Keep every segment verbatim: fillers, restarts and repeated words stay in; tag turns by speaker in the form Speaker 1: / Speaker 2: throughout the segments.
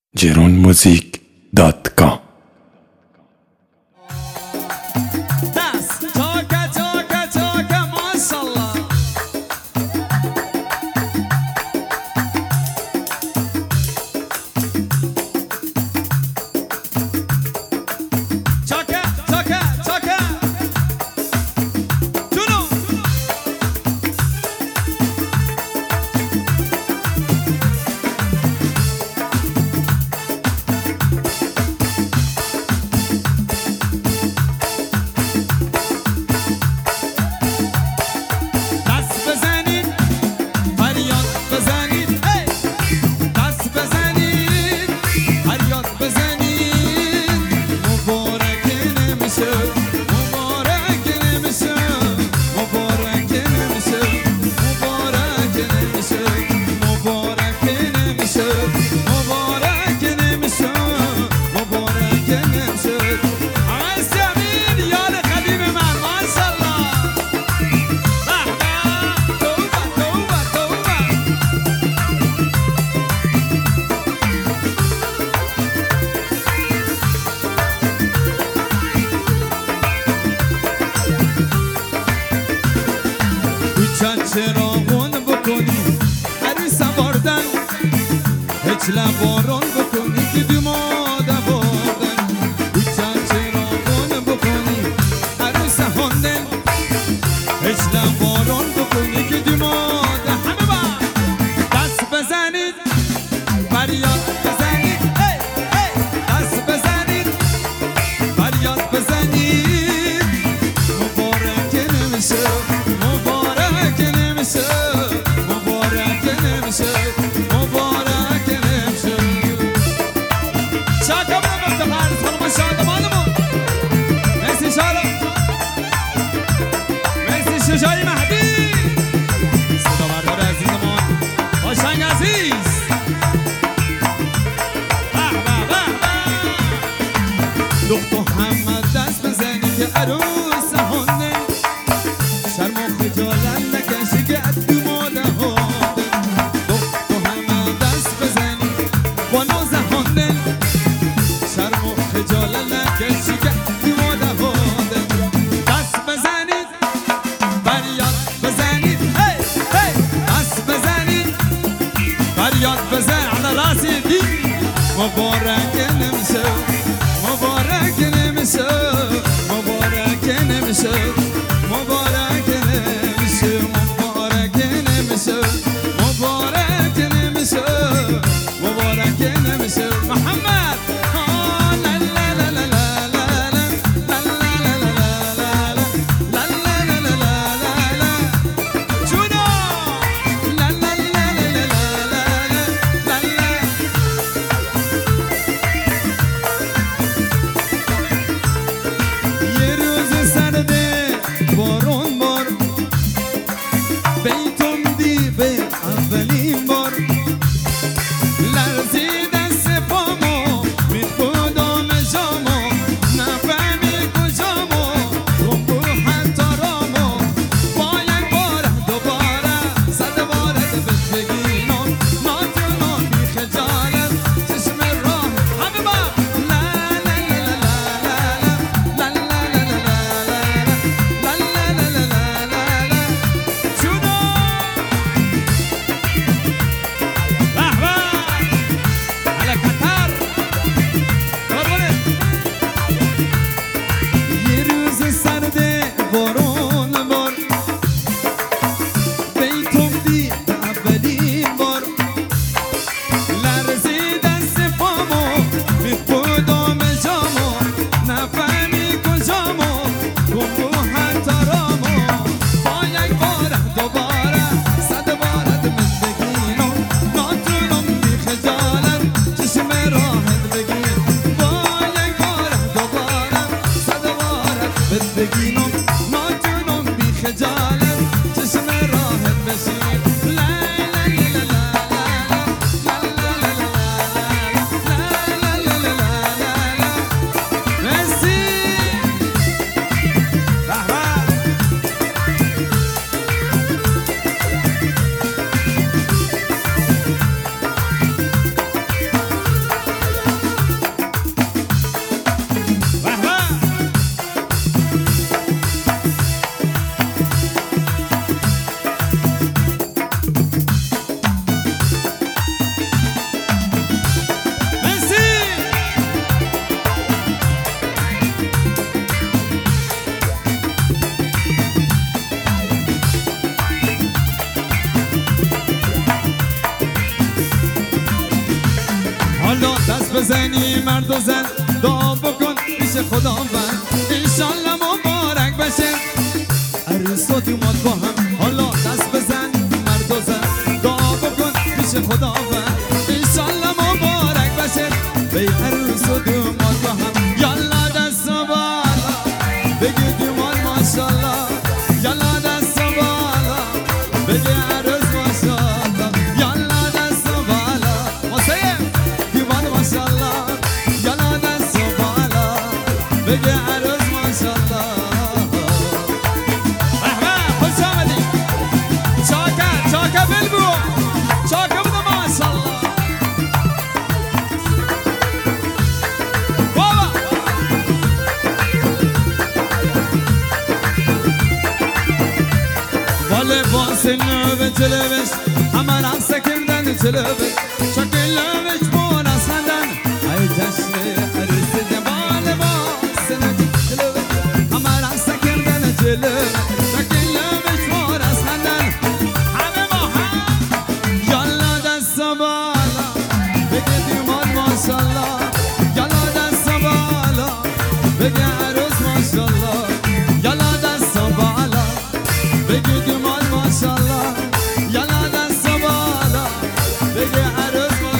Speaker 1: جرون موزیک دات کام
Speaker 2: چراغون بکنی عروس آوردن هیچ لبارون بکنی که دوماد آوردن چند چراغون بکنی عروس هندن هیچ لبارون بکنی که دوماد همه با دست بزنید فریاد بزنید دست بزنید فریاد بزنید مبارک نمیشه مبارک نمیشه مبارک نمیشه شاکم رو بفتفر خانم شادمانمون مرسی شارم مرسی شجاعی مهدی صدا بردار عزیزمان باشنگ عزیز دختو همه دست بزنی که عروس هنده شرم و خجالت نکشی که ادوماده هنده دختو همه دست بزنی با نوزه هنده شرم و خجالت نکشی که ادوماده هنده دست بزنید فریاد بزنید هی هی دست بزنید فریاد بزن على راسی دی مبارک نمیشه مبارک نمیشه مبارک نمیشه مبارک نمیشه مبارک نمیشه مبارک نمیشه مبارک نمیشه محمد لا لا لا لا لا لا لا لا لا لا لا لا جونا لا لا لا لا لا لا حالا دست بزنی مرد و زن دعا بکن پیش خداوند انشالله مبارک بشه عروس و دومات با هم حالا دست بزن مرد و زن دعا بکن پیش خداوند انشالله مبارک بشه به عروس و دومات با هم یالا دست و بالا بگی دومات ماشالله یالا دست و بالا بگی عروس ماشالله یالا دست و بالا واسه دومات ماشالله یالا دست و بالا بگی عروس ماشالله چاکه بلبو چاکه بده ماشالله بابا با لباس نوه جلوش همه رقص کردن جلوش شکل لوش بون از خندن ای جشن عروس ده با لباس نوه جلوش همه رقص کردن جلوش شکل لوش بون از خندن بالا بگه دیوان ماشالله یالا دست بالا بگه عروس ماشالله یالا دست بالا بگه دیوان ماشالله یالا دست بالا بگه عروس ماشالله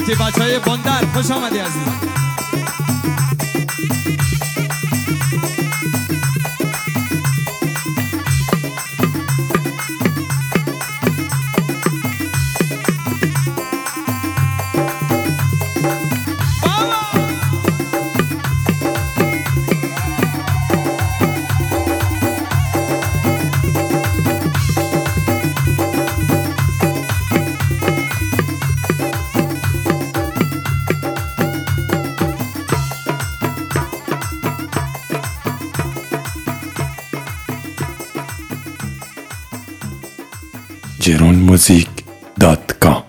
Speaker 2: وقتی بچه های بندر خوش آمدی عزیزم.
Speaker 1: جرون موزیک دات کام